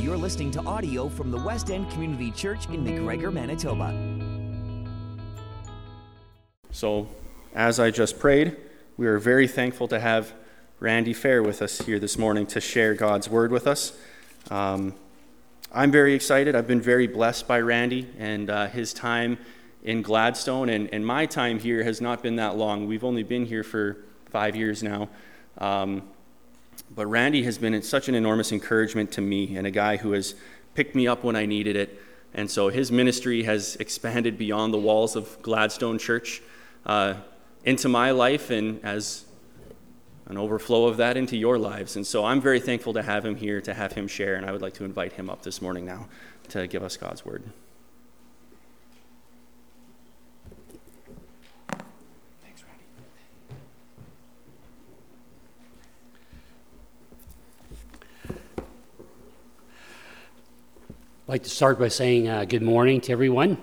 You're listening to audio from the West End Community Church in McGregor, Manitoba. So, as I just prayed, we are very thankful to have Randy Fair with us here this morning to share God's Word with us. I'm very excited. I've been very blessed by Randy and his time in Gladstone, and my time here has not been that long. We've only been here for 5 years now. But Randy has been such an enormous encouragement to me, and a guy who has picked me up when I needed it. And so his ministry has expanded beyond the walls of Gladstone Church into my life, and as an overflow of that into your lives. And so I'm very thankful to have him here, to have him share, and I would like to invite him up this morning now to give us God's Word. I'd like to start by saying good morning to everyone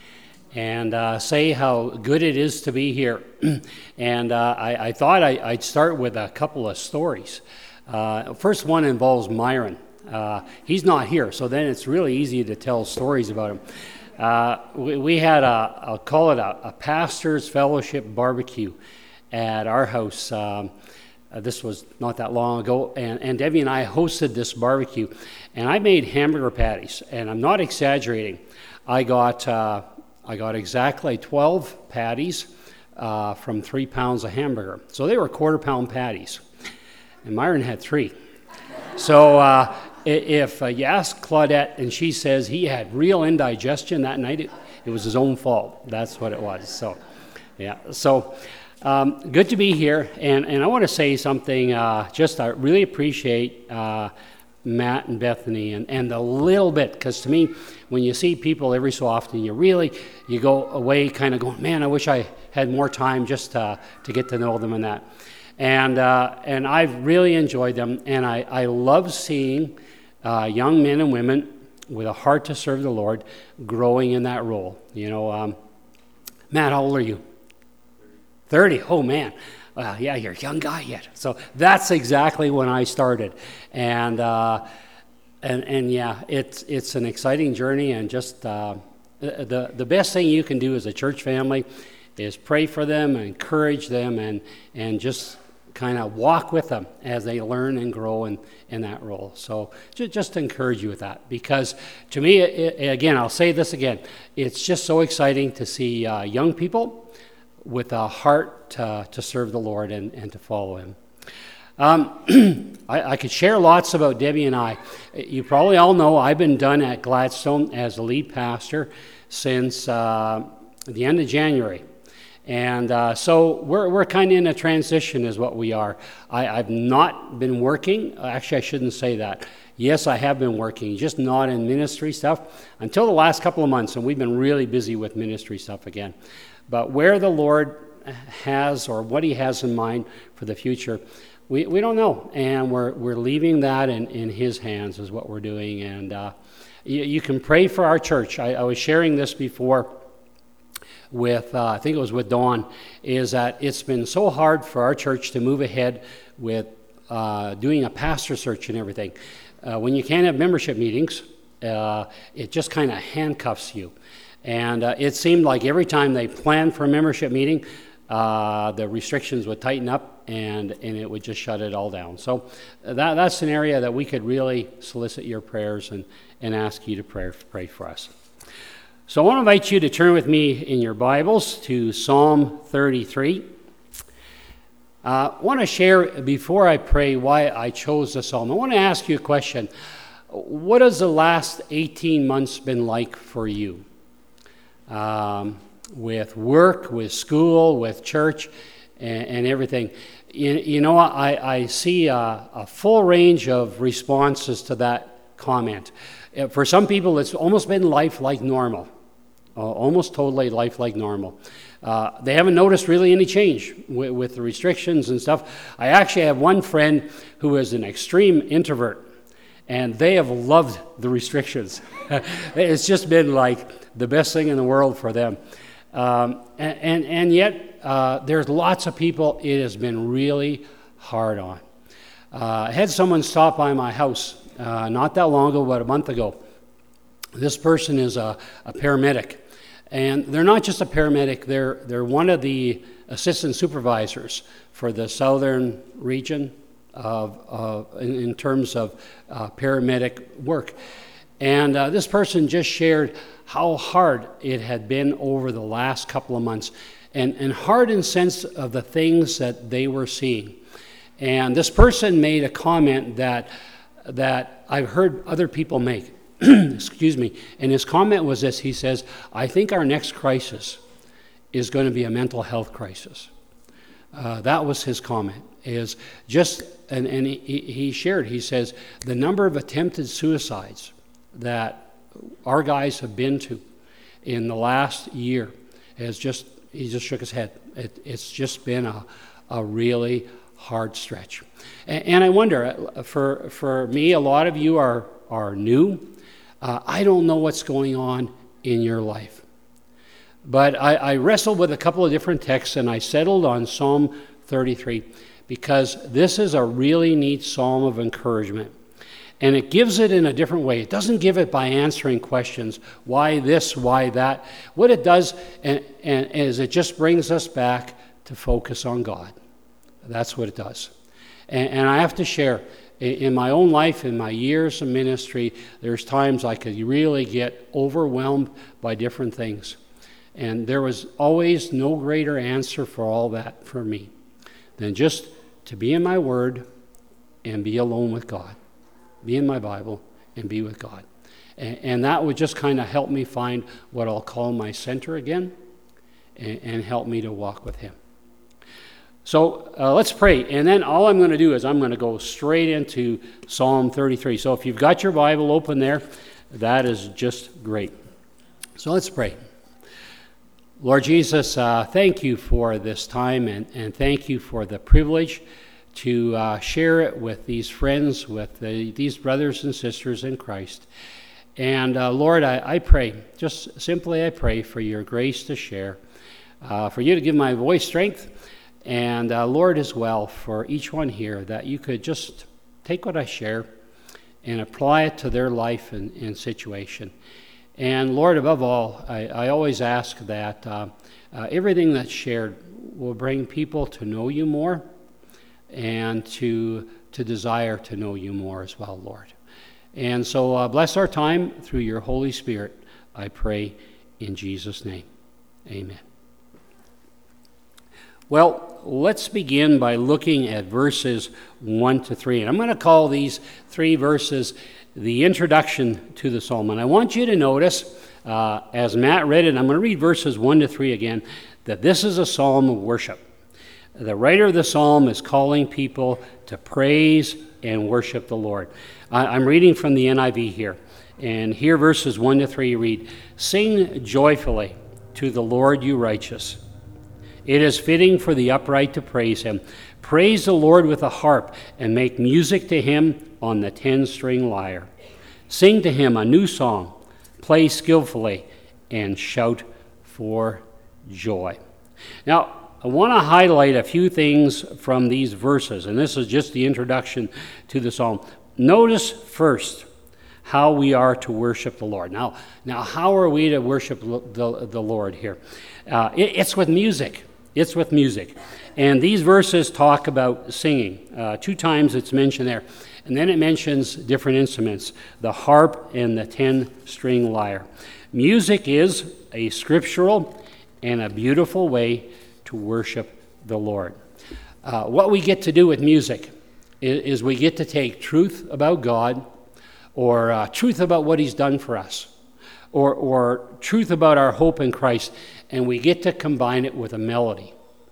and say how good it is to be here. And I thought I'd start with a couple of stories. First one involves Myron. He's not here, so then it's really easy to tell stories about him. We had, I'll call it a pastor's fellowship barbecue at our house. This was not that long ago, and Debbie and I hosted this barbecue, and I made hamburger patties, and I'm not exaggerating. I got exactly 12 patties from 3 pounds of hamburger, so they were quarter-pound patties, and Myron had 3. So if you ask Claudette, and she says he had real indigestion that night, it was his own fault. That's what it was. So, yeah. So. Good to be here, and I want to say something, I really appreciate Matt and Bethany and the little bit, because to me, when you see people every so often, you go away kind of going, man, I wish I had more time just to get to know them and that. And I've really enjoyed them, and I love seeing young men and women with a heart to serve the Lord growing in that role. You know, Matt, how old are you? 30. Oh man, yeah, you're a young guy yet. So that's exactly when I started, and yeah, it's an exciting journey, and just the best thing you can do as a church family is pray for them, encourage them, and just kind of walk with them as they learn and grow in that role. So just to encourage you with that, because to me, again, I'll say this again, it's just so exciting to see young people with a heart to serve the Lord and to follow Him. I could share lots about Debbie and I. You probably all know I've been done at Gladstone as the lead pastor since the end of January. And so we're kind of in a transition is what we are. I've not been working. Actually, I shouldn't say that. Yes, I have been working, just not in ministry stuff until the last couple of months, and we've been really busy with ministry stuff again. But where the Lord has, or what He has in mind for the future, we don't know, and we're leaving that in His hands is what we're doing. And you can pray for our church. I was sharing this before with, I think it was with Dawn, is that it's been so hard for our church to move ahead with doing a pastor search and everything. When you can't have membership meetings, it just kind of handcuffs you. And it seemed like every time they planned for a membership meeting, the restrictions would tighten up and it would just shut it all down. So that's an area that we could really solicit your prayers and ask you to pray for us. So I want to invite you to turn with me in your Bibles to Psalm 33. I want to share, before I pray, why I chose the psalm. I want to ask you a question. What has the last 18 months been like for you? With work, with school, with church, and everything. You know, I see a full range of responses to that comment. For some people, it's almost been life like normal, almost totally life like normal. They haven't noticed really any change with the restrictions and stuff. I actually have one friend who is an extreme introvert, and they have loved the restrictions. It's just been like the best thing in the world for them. And yet, there's lots of people it has been really hard on. I had someone stop by my house not that long ago, about a month ago. This person is a paramedic. And they're not just a paramedic, they're one of the assistant supervisors for the southern region in terms of paramedic work. And this person just shared how hard it had been over the last couple of months, and hard in sense of the things that they were seeing. And this person made a comment that I've heard other people make. Excuse me. And his comment was this. He says, I think our next crisis is going to be a mental health crisis. That was his comment. Is just, and he shared, he says, the number of attempted suicides that our guys have been to in the last year has just, he just shook his head. It's just been a really hard stretch. And I wonder, for me, a lot of you are new. I don't know what's going on in your life. But I wrestled with a couple of different texts, and I settled on Psalm 33, because this is a really neat psalm of encouragement. And it gives it in a different way. It doesn't give it by answering questions, why this, why that. What it does is it just brings us back to focus on God. That's what it does. And I have to share, in my own life, in my years of ministry, there's times I could really get overwhelmed by different things. And there was always no greater answer for all that for me than just to be in my Word and be alone with God. Be in my Bible and be with God. And that would just kind of help me find what I'll call my center again and help me to walk with Him. So let's pray, and then all I'm going to do is I'm going to go straight into Psalm 33. So if you've got your Bible open there, that is just great. So let's pray. Lord Jesus, thank you for this time, and thank you for the privilege to share it with these friends, with these brothers and sisters in Christ. And Lord, I pray, just simply I pray for your grace to share, for you to give my voice strength, and Lord as well, for each one here, that you could just take what I share and apply it to their life and situation. And Lord, above all, I always ask that everything that's shared will bring people to know you more and to desire to know you more as well, Lord. And so bless our time through your Holy Spirit, I pray in Jesus' name. Amen. Well, let's begin by looking at verses 1 to 3. And I'm going to call these 3 verses the introduction to the psalm. And I want you to notice, as Matt read it, and I'm going to read verses 1 to 3 again, that this is a psalm of worship. The writer of the psalm is calling people to praise and worship the Lord. I'm reading from the NIV here. And here verses 1 to 3 read, Sing joyfully to the Lord, you righteous. It is fitting for the upright to praise him. Praise the Lord with a harp and make music to him on the 10-string lyre. Sing to him a new song. Play skillfully and shout for joy. Now, I want to highlight a few things from these verses, and this is just the introduction to the psalm. Notice first how we are to worship the Lord. Now how are we to worship the Lord here? It's with music. It's with music. And these verses talk about singing. 2 times it's mentioned there. And then it mentions different instruments, the harp and the 10-string lyre. Music is a scriptural and a beautiful way to worship the Lord. What we get to do with music is we get to take truth about God, or truth about what he's done for us, or truth about our hope in Christ, and we get to combine it with a melody.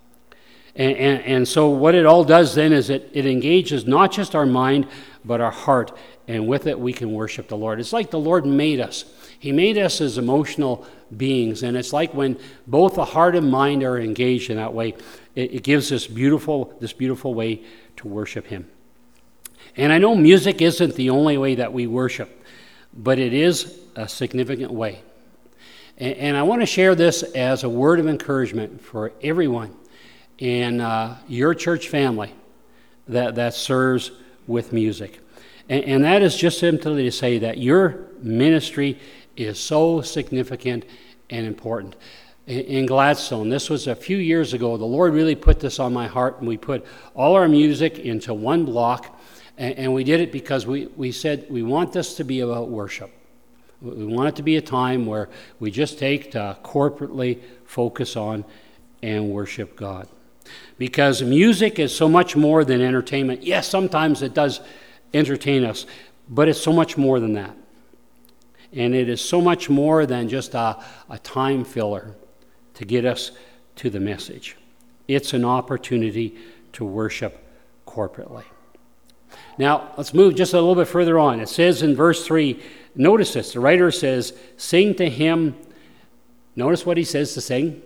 And so what it all does then is it engages not just our mind, but our heart, and with it we can worship the Lord. It's like the Lord made us. He made us as emotional beings, and it's like when both the heart and mind are engaged in that way, it gives this beautiful way to worship him. And I know music isn't the only way that we worship, but it is a significant way. And I want to share this as a word of encouragement for everyone in your church family that serves with music. And that is just simply to say that your ministry is so significant and important. In Gladstone, this was a few years ago, the Lord really put this on my heart, and we put all our music into one block, and we did it because we said we want this to be about worship. We want it to be a time where we just take to corporately focus on and worship God. Because music is so much more than entertainment. Yes, sometimes it does entertain us, but it's so much more than that. And it is so much more than just a time filler to get us to the message. It's an opportunity to worship corporately. Now, let's move just a little bit further on. It says in verse 3, notice this, the writer says, sing to him. Notice what he says to sing.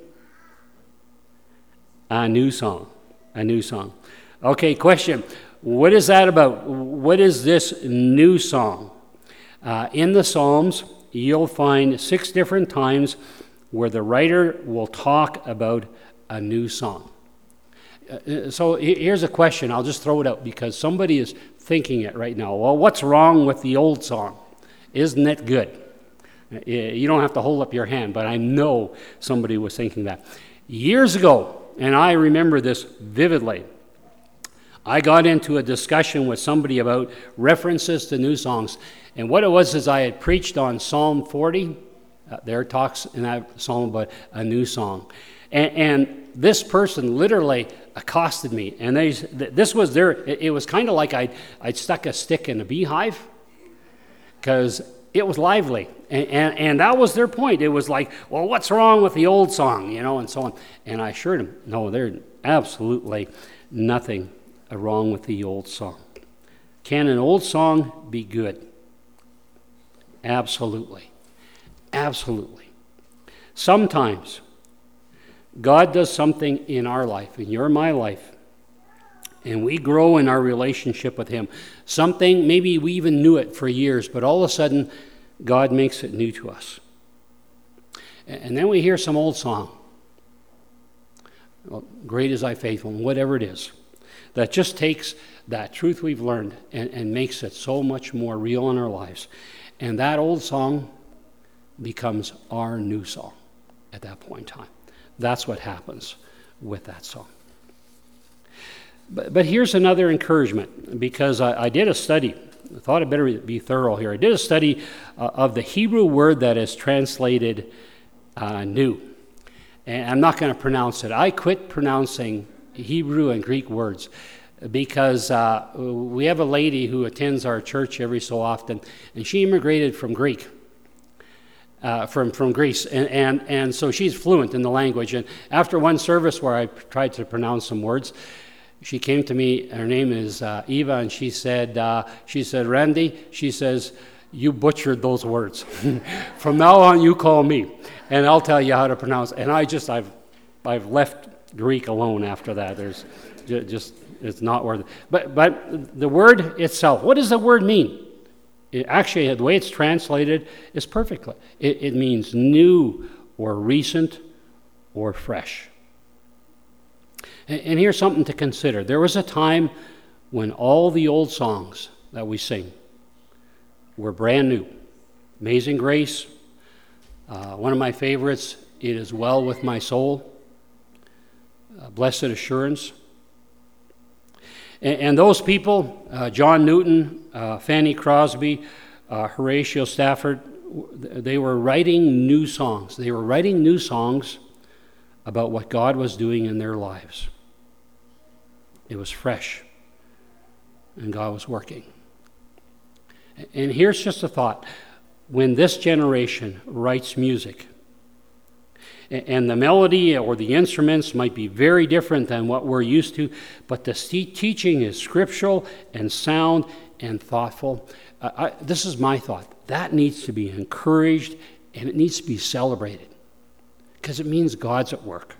A new song. A new song. Okay, question. What is that about? What is this new song? In the Psalms, you'll find 6 different times where the writer will talk about a new song. So here's a question. I'll just throw it out because somebody is thinking it right now. Well, what's wrong with the old song? Isn't it good? You don't have to hold up your hand, but I know somebody was thinking that. Years ago, and I remember this vividly, I got into a discussion with somebody about references to new songs. And what it was is I had preached on Psalm 40. There talks in that psalm about a new song. And this person literally accosted me. And this was it was kind of like I'd stuck a stick in a beehive because it was lively. And that was their point. It was like, well, what's wrong with the old song, and so on. And I assured him, no, there's absolutely nothing wrong with the old song. Can an old song be good? Absolutely. Absolutely. Sometimes God does something in our life, in your and my life, and we grow in our relationship with Him. Something, maybe we even knew it for years, but all of a sudden, God makes it new to us. And then we hear some old song. Well, great is thy faithfulness, whatever it is. That just takes that truth we've learned and makes it so much more real in our lives. And that old song becomes our new song at that point in time. That's what happens with that song. But here's another encouragement, because I did a study. I thought I'd better be thorough here. I did a study of the Hebrew word that is translated new. And I'm not going to pronounce it. I quit pronouncing Hebrew and Greek words because we have a lady who attends our church every so often, and she immigrated from Greece, and so she's fluent in the language. And after one service where I tried to pronounce some words, she came to me. Her name is Eva, and she said, Randy, she says, you butchered those words. From now on, you call me, and I'll tell you how to pronounce. And I've left Greek alone after that. There's just it's not worth it. But the word itself, what does the word mean? Actually, the way it's translated is perfectly. It means new or recent or fresh. And here's something to consider. There was a time when all the old songs that we sing were brand new. Amazing Grace, one of my favorites, It Is Well With My Soul, Blessed Assurance. And those people, John Newton, Fanny Crosby, Horatio Stafford, they were writing new songs. They were writing new songs about what God was doing in their lives. It was fresh, and God was working. And here's just a thought. When this generation writes music, and the melody or the instruments might be very different than what we're used to, but the teaching is scriptural and sound and thoughtful. This is my thought. That needs to be encouraged, and it needs to be celebrated, because it means God's at work.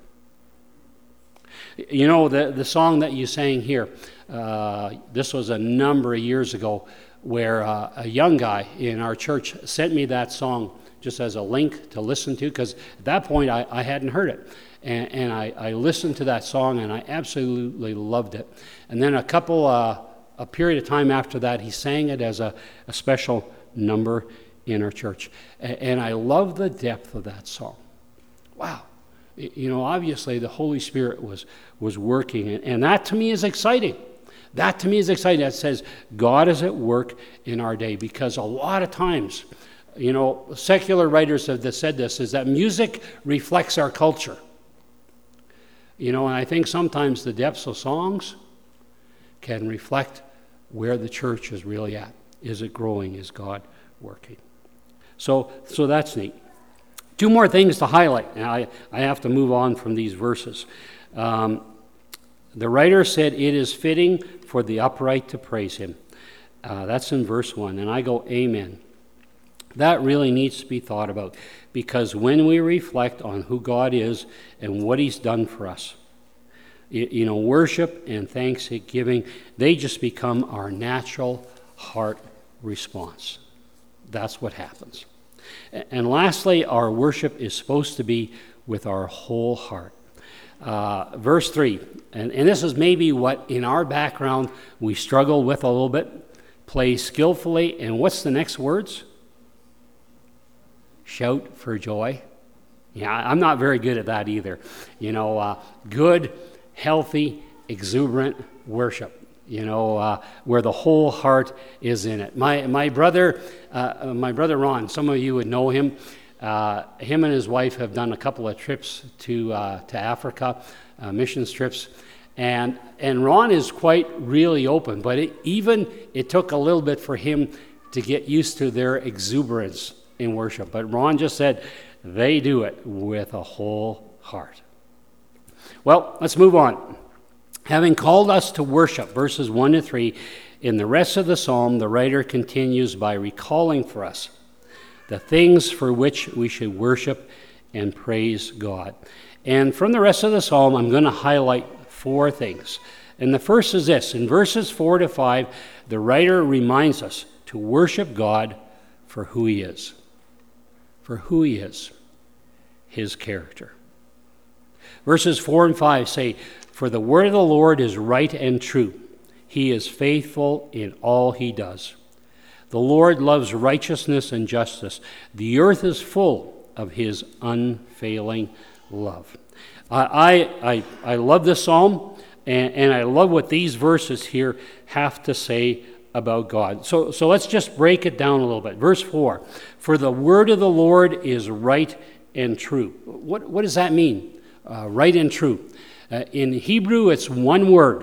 You know, the song that you sang here, this was a number of years ago, where a young guy in our church sent me that song just as a link to listen to, because at that point I hadn't heard it. And I listened to that song, and I absolutely loved it. And then a couple a period of time after that, he sang it as a special number in our church. And I love the depth of that song. Wow. Obviously the Holy Spirit was working, and that to me is exciting. That to me is exciting. That says God is at work in our day, because a lot of times, secular writers have said this, is that music reflects our culture. And I think sometimes the depths of songs can reflect where the church is really at. Is it growing? Is God working? So that's neat. Two more things to highlight. Now, I have to move on from these verses. The writer said, it is fitting for the upright to praise him. That's in verse 1. And I go, amen. That really needs to be thought about, because when we reflect on who God is and what he's done for us, worship and thanksgiving, they just become our natural heart response. That's what happens. And lastly, our worship is supposed to be with our whole heart. Verse 3, and this is maybe what in our background we struggle with a little bit. Play skillfully, and what's the next words? Shout for joy. Yeah, I'm not very good at that either. Good, healthy, exuberant worship. Where the whole heart is in it. My brother Ron, some of you would know him. Him and his wife have done a couple of trips to Africa, missions trips, and Ron is quite really open. But it took a little bit for him to get used to their exuberance in worship. But Ron just said they do it with a whole heart. Well, let's move on. Having called us to worship, verses 1 to 3, in the rest of the psalm, the writer continues by recalling for us the things for which we should worship and praise God. And from the rest of the psalm, I'm going to highlight 4 things. And the first is this. In verses 4 to 5, the writer reminds us to worship God for who he is. For who he is, his character. Verses 4 and 5 say, for the word of the Lord is right and true. He is faithful in all he does. The Lord loves righteousness and justice. The earth is full of his unfailing love. I love this psalm, and I love what these verses here have to say about God. So let's just break it down a little bit. Verse 4, for the word of the Lord is right and true. What does that mean? Right and true. In Hebrew, it's one word,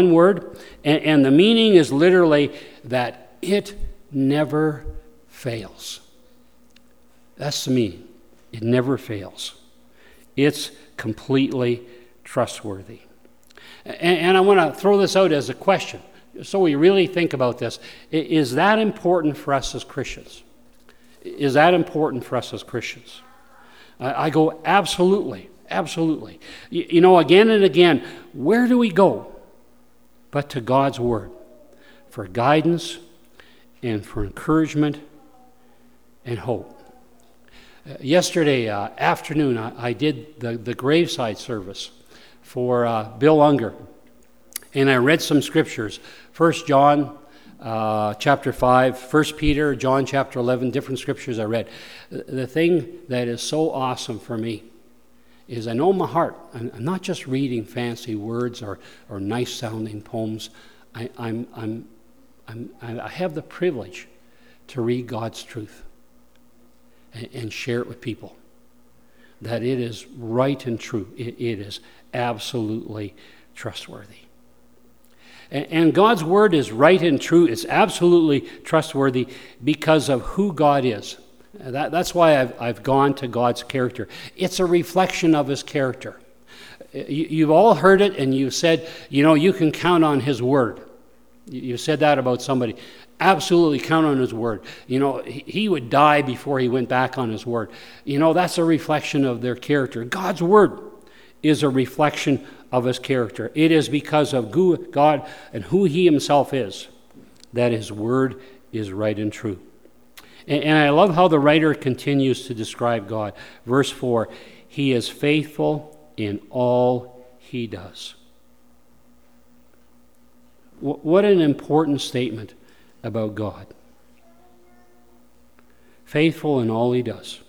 and the meaning is literally that it never fails. That's the meaning. It never fails. It's completely trustworthy. And I want to throw this out as a question, so we really think about this. Is that important for us as Christians? Is that important for us as Christians? I go, absolutely. Absolutely. Again and again, where do we go but to God's Word for guidance and for encouragement and hope? Yesterday afternoon, I did the graveside service for Bill Unger, and I read some scriptures. 1 John chapter 5, 1 Peter, John chapter 11, different scriptures I read. The thing that is so awesome for me is I know in my heart, I'm not just reading fancy words or nice sounding poems. I have the privilege to read God's truth and share it with people. That it is right and true. It is absolutely trustworthy. And God's word is right and true. It's absolutely trustworthy because of who God is. That's why I've gone to God's character. It's a reflection of his character. You've all heard it, and you said, you can count on his word. You said that about somebody. Absolutely count on his word. He would die before he went back on his word. That's a reflection of their character. God's word is a reflection of his character. It is because of who God and who he himself is that his word is right and true. And I love how the writer continues to describe God. Verse 4, he is faithful in all he does. What an important statement about God. Faithful in all he does.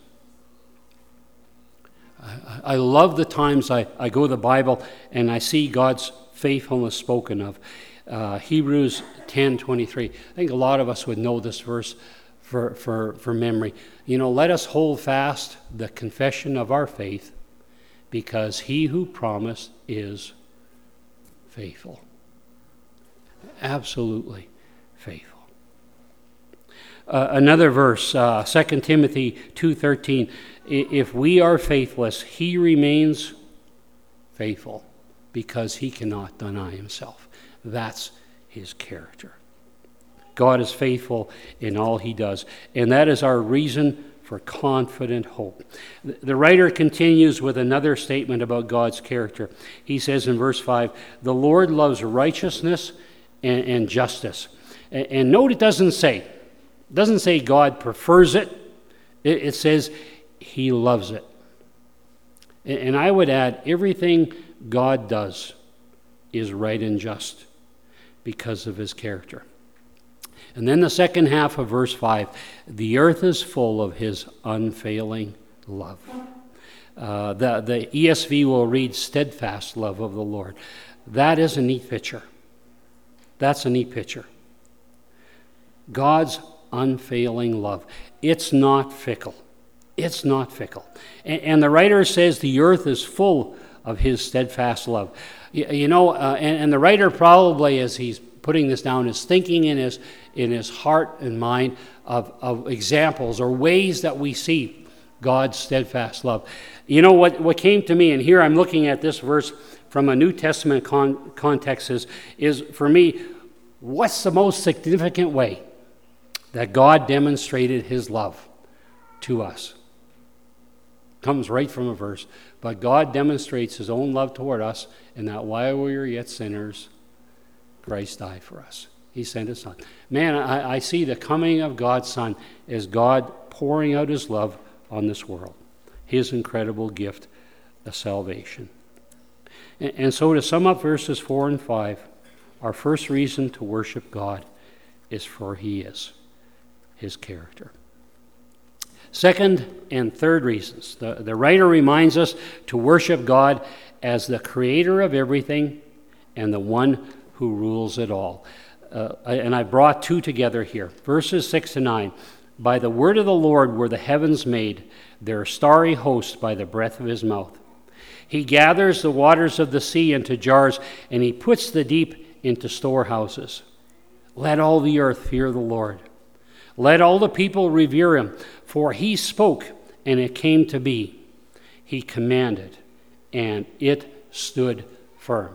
I love the times I go to the Bible and I see God's faithfulness spoken of. Hebrews 10:23. I think a lot of us would know this verse for memory. Let us hold fast the confession of our faith, because he who promised is faithful. Absolutely faithful. Another verse, 2 Timothy 2:13. If we are faithless, he remains faithful, because he cannot deny himself. That's his character. God is faithful in all he does, and that is our reason for confident hope. The writer continues with another statement about God's character. He says in verse 5, the Lord loves righteousness and justice. And note, it doesn't say God prefers it. It says he loves it. And I would add, everything God does is right and just because of his character. And then the second half of verse 5, the earth is full of his unfailing love. The ESV will read steadfast love of the Lord. That is a neat picture. That's a neat picture. God's unfailing love. It's not fickle. It's not fickle. And the writer says the earth is full of his steadfast love. And the writer probably, as he's putting this down, is thinking in his heart and mind of examples or ways that we see God's steadfast love. What came to me, and here I'm looking at this verse from a New Testament context, is for me, what's the most significant way that God demonstrated his love to us? Comes right from a verse. But God demonstrates his own love toward us in that while we were yet sinners, Christ died for us. He sent his son. Man, I see the coming of God's son as God pouring out his love on this world. His incredible gift of salvation. And so to sum up verses 4 and 5, our first reason to worship God is for he is, his character. Second and third reasons. The writer reminds us to worship God as the creator of everything and the one who rules it all. And I brought two together here. Verses 6 to 9. By the word of the Lord were the heavens made, their starry host by the breath of his mouth. He gathers the waters of the sea into jars, and he puts the deep into storehouses. Let all the earth fear the Lord. Let all the people revere him, for he spoke, and it came to be. He commanded, and it stood firm.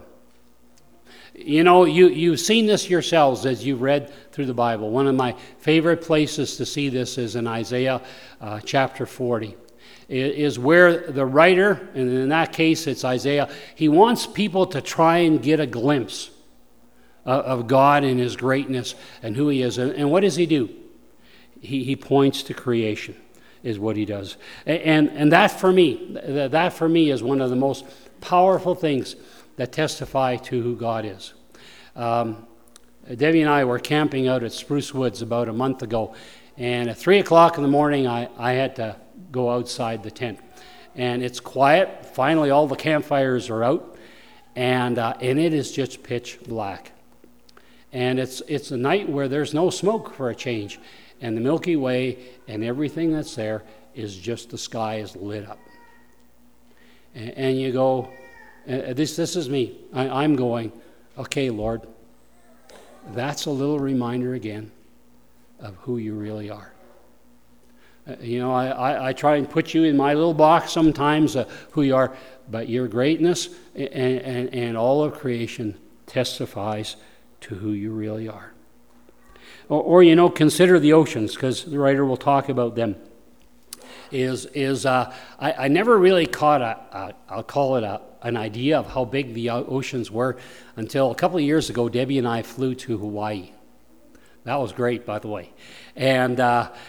You've seen this yourselves as you've read through the Bible. One of my favorite places to see this is in Isaiah chapter 40. It is where the writer, and in that case it's Isaiah, he wants people to try and get a glimpse of God and his greatness and who he is. And what does he do? He points to creation, is what he does. And that for me is one of the most powerful things that testify to who God is. Debbie and I were camping out at Spruce Woods about a month ago, and at 3 o'clock in the morning, I had to go outside the tent. And it's quiet. Finally, all the campfires are out, and it is just pitch black. And it's a night where there's no smoke for a change, and the Milky Way and everything that's there is just, the sky is lit up. And you go, this is me. I'm going, okay, Lord, that's a little reminder again of who you really are. I try and put you in my little box sometimes, who you are, but your greatness and all of creation testifies to who you really are. Or consider the oceans, because the writer will talk about them. I never really caught I'll call it an idea of how big the oceans were until a couple of years ago. Debbie and I flew to Hawaii. That was great, by the way, and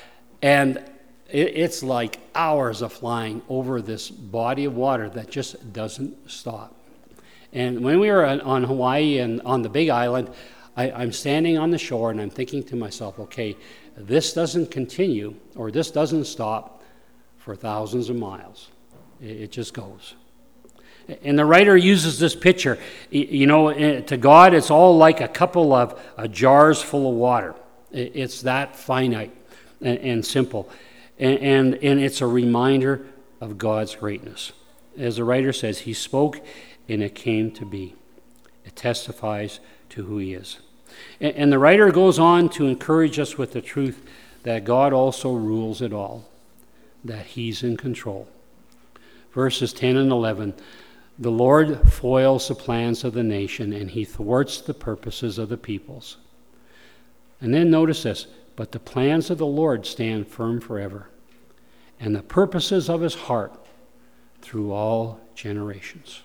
it's like hours of flying over this body of water that just doesn't stop. And when we were on Hawaii and on the Big Island, I'm standing on the shore and I'm thinking to myself, okay, this doesn't continue or this doesn't stop for thousands of miles. It just goes. And the writer uses this picture. To God, it's all like a couple of jars full of water. It's that finite and simple. And it's a reminder of God's greatness. As the writer says, he spoke and it came to be. It testifies to who he is. And the writer goes on to encourage us with the truth that God also rules it all, that he's in control. Verses 10 and 11, the Lord foils the plans of the nation, and he thwarts the purposes of the peoples. And then notice this, but the plans of the Lord stand firm forever, and the purposes of his heart through all generations.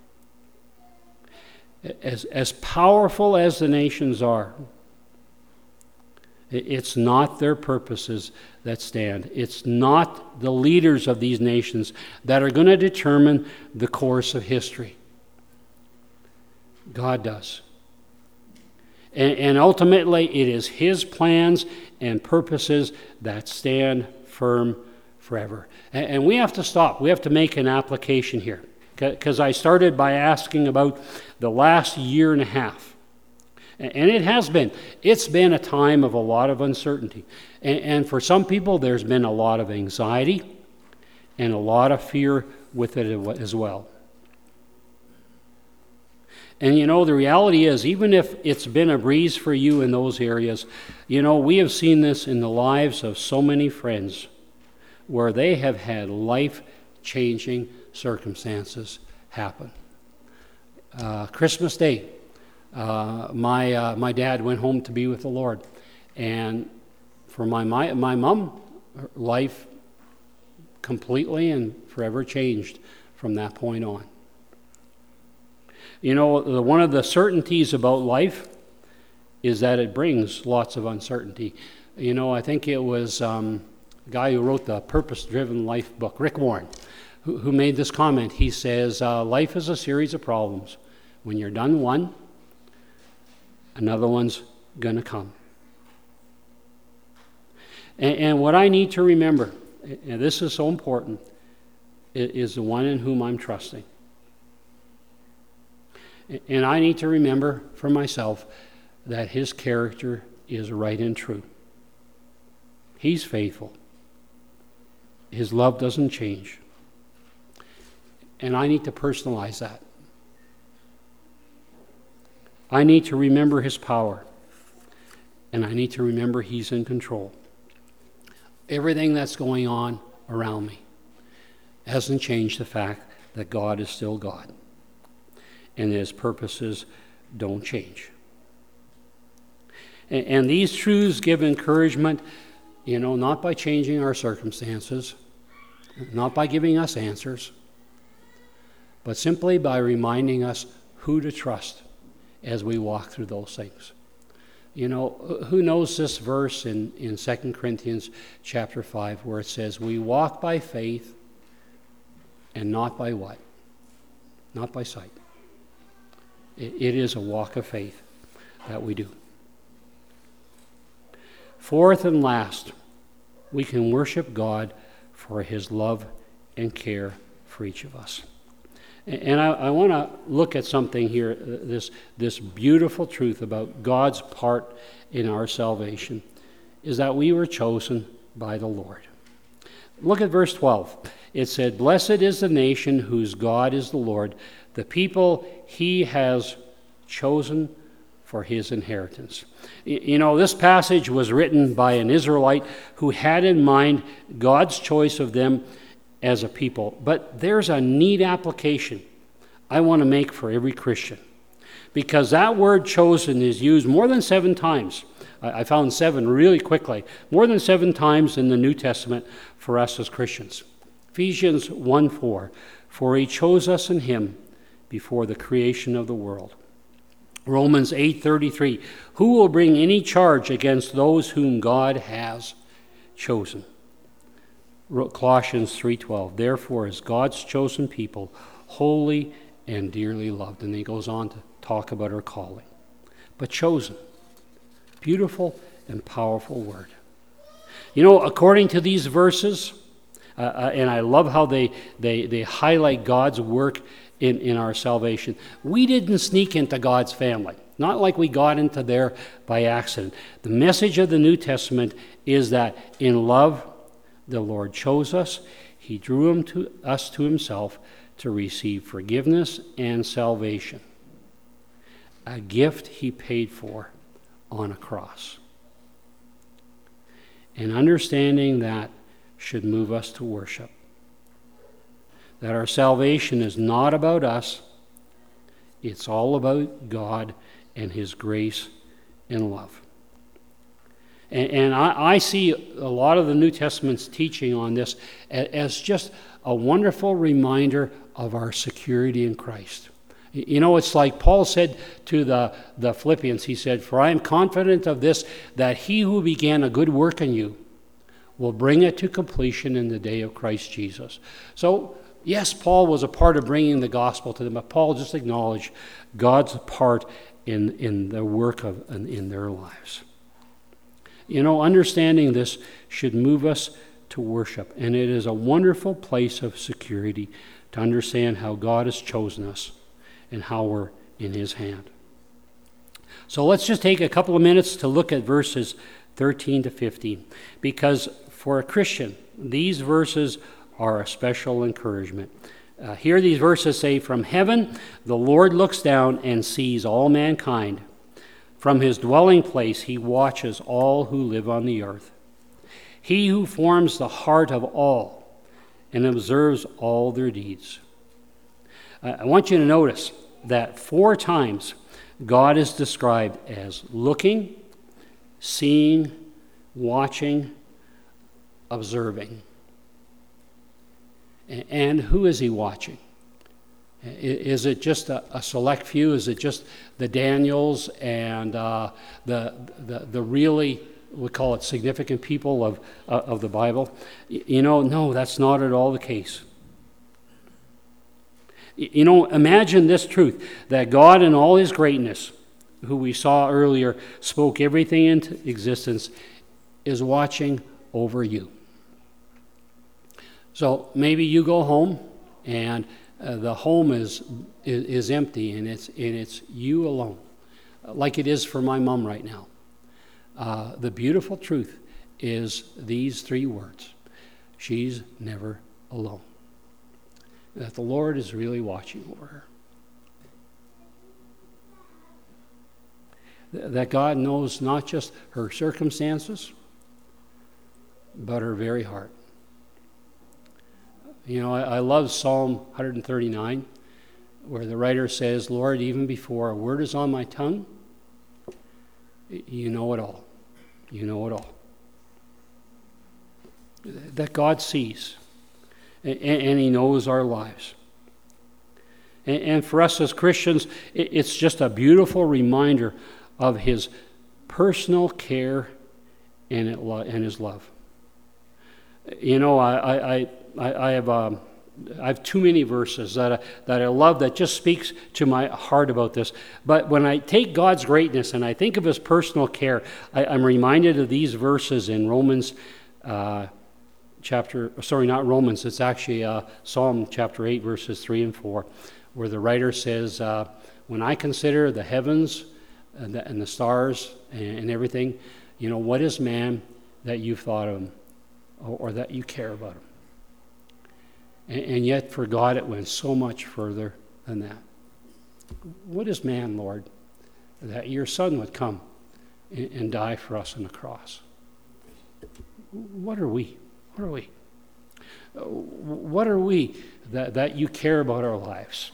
As powerful as the nations are, it's not their purposes that stand. It's not the leaders of these nations that are going to determine the course of history. God does. And ultimately, it is his plans and purposes that stand firm forever. And we have to stop. We have to make an application here. Because I started by asking about the last year and a half. And it's been a time of a lot of uncertainty. And for some people, there's been a lot of anxiety and a lot of fear with it as well. And the reality is, even if it's been a breeze for you in those areas, we have seen this in the lives of so many friends where they have had life-changing circumstances happen. Christmas Day, my dad went home to be with the Lord, and for my mom, her life completely and forever changed from that point on. One of the certainties about life is that it brings lots of uncertainty. I think it was a guy who wrote the Purpose-Driven Life book, Rick Warren, who made this comment. He says, life is a series of problems. When you're done one, another one's going to come. And what I need to remember, and this is so important, is the one in whom I'm trusting. And I need to remember for myself that his character is right and true. He's faithful. His love doesn't change. And I need to personalize that. I need to remember his power. And I need to remember he's in control. Everything that's going on around me hasn't changed the fact that God is still God. And his purposes don't change. And these truths give encouragement, not by changing our circumstances, not by giving us answers, but simply by reminding us who to trust as we walk through those things. Who knows this verse in 2 Corinthians chapter 5 where it says, we walk by faith and not by what? Not by sight. It is a walk of faith that we do. Fourth and last, we can worship God for his love and care for each of us. And I want to look at something here, this beautiful truth about God's part in our salvation, is that we were chosen by the Lord. Look at verse 12. It said, blessed is the nation whose God is the Lord, the people he has chosen for his inheritance. This passage was written by an Israelite who had in mind God's choice of them as a people. But there's a neat application I want to make for every Christian, because that word chosen is used more than 7 times. I found 7 really quickly, more than 7 times in the New Testament for us as Christians. Ephesians 1:4, for he chose us in him before the creation of the world. Romans 8:33, who will bring any charge against those whom God has chosen? Colossians 3:12, therefore as God's chosen people, holy and dearly loved. And he goes on to talk about our calling. But chosen. beautiful and powerful word. You know, according to these verses, and I love how they highlight God's work in our salvation. We didn't sneak into God's family. Not like we got into there by accident. The message of the New Testament is that in love, the Lord chose us. He drew us to himself to receive forgiveness and salvation. A gift he paid for on a cross. And understanding that should move us to worship. That our salvation is not about us. It's all about God and his grace and love. And I see a lot of the New Testament's teaching on this as just a wonderful reminder of our security in Christ. You know, it's like Paul said to the Philippians, he said, "For I am confident of this, that he who began a good work in you will bring it to completion in the day of Christ Jesus." So, yes, Paul was a part of bringing the gospel to them, but Paul just acknowledged God's part in the work in their lives. You know, understanding this should move us to worship, and it is a wonderful place of security to understand how God has chosen us and how we're in his hand. So let's just take a couple of minutes to look at verses 13 to 15, because for a Christian, these verses are a special encouragement. Here these verses say, "From heaven the Lord looks down and sees all mankind. From his dwelling place he watches all who live on the earth. He who forms the heart of all and observes all their deeds." I want you to notice that 4 times God is described as looking, seeing, watching, observing. And who is he watching? Is it just a select few? Is it just the Daniels and the really, we call it significant people of the Bible? You know, no, that's not at all the case. You know, imagine this truth, that God in all his greatness, who we saw earlier, spoke everything into existence, is watching over you. So maybe you go home and the home is empty and it's you alone, like it is for my mom right now. The beautiful truth is these 3 words: she's never alone. That the Lord is really watching over her. That God knows not just her circumstances, but her very heart. You know, I love Psalm 139, where the writer says, "Lord, even before a word is on my tongue, you know it all. You know it all." That God sees, and he knows our lives. And for us as Christians, it's just a beautiful reminder of his personal care and his love. You know, I have too many verses that I love that just speaks to my heart about this. But when I take God's greatness and I think of his personal care, I'm reminded of these verses in Romans it's actually Psalm chapter 8, verses 3 and 4, where the writer says, "When I consider the heavens and the stars and everything, you know, what is man that you've thought of him, or that you care about him?" And yet for God it went so much further than that. What is man, Lord, that your Son would come and die for us on the cross? What are we? What are we? What are we that you care about our lives?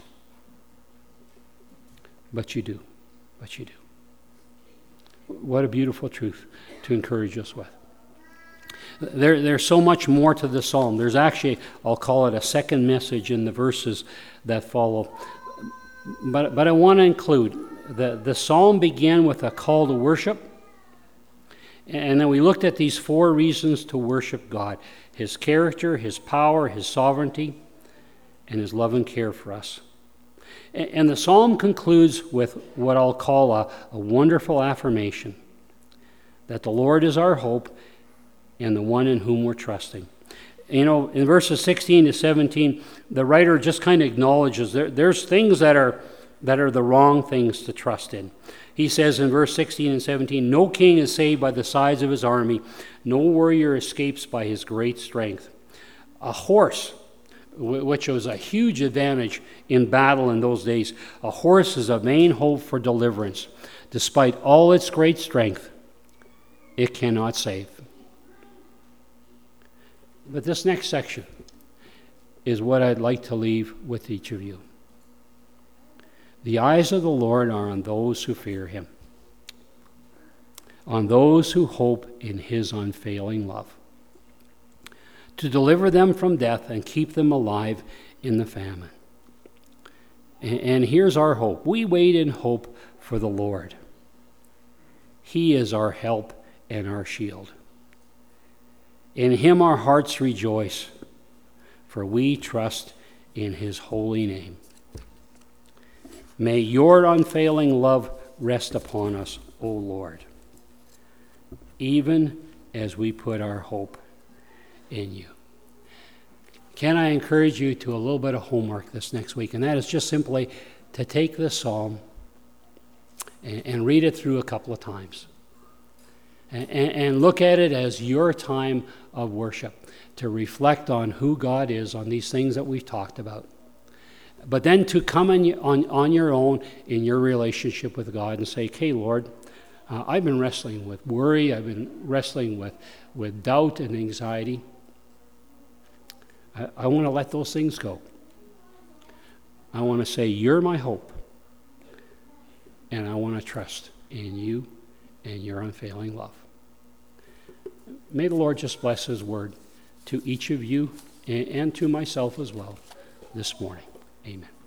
But you do. But you do. What a beautiful truth to encourage us with. There's so much more to the psalm. There's actually, I'll call it a second message in the verses that follow. But I want to include the psalm began with a call to worship. And then we looked at these 4 reasons to worship God: his character, his power, his sovereignty, and his love and care for us. And the psalm concludes with what I'll call a wonderful affirmation. that the Lord is our hope and the one in whom we're trusting. You know, in verses 16 to 17, the writer just kind of acknowledges there's things that are the wrong things to trust in. He says in verse 16 and 17, no king is saved by the size of his army, no warrior escapes by his great strength. A horse, which was a huge advantage in battle in those days, a horse is a main hope for deliverance. Despite all its great strength, it cannot save. But this next section is what I'd like to leave with each of you. The eyes of the Lord are on those who fear him, on those who hope in his unfailing love, to deliver them from death and keep them alive in the famine. And here's our hope. We wait in hope for the Lord. He is our help and our shield. In him our hearts rejoice, for we trust in his holy name. May your unfailing love rest upon us, O Lord, even as we put our hope in you. Can I encourage you to a little bit of homework this next week? And that is just simply to take this psalm and read it through a couple of times. And look at it as your time of worship, to reflect on who God is, on these things that we've talked about. But then to come on your own in your relationship with God and say, okay, Lord, I've been wrestling with worry, I've been wrestling with doubt and anxiety. I want to let those things go. I want to say, you're my hope. And I want to trust in you and your unfailing love. May the Lord just bless his word to each of you and to myself as well this morning. Amen.